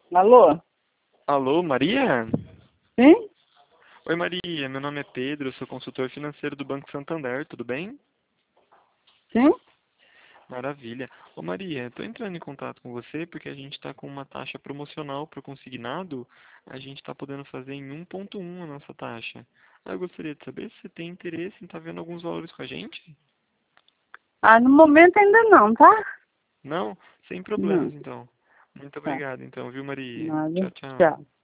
Alô? Alô, Maria? Sim? Oi, Maria. Meu nome é Pedro, eu sou consultor financeiro do Banco Santander, tudo bem? Sim? Maravilha. Ô, Maria, estou entrando em contato com você porque a gente está com uma taxa promocional para o consignado. A gente está podendo fazer em 1,1 a nossa taxa. Eu gostaria de saber se você tem interesse em estar vendo alguns valores com a gente? Ah, no momento ainda não, tá? Não? Sem Não, problemas, então. Muito tá. obrigado, então, viu, Maria? Nada. Tchau, tchau. Tchau.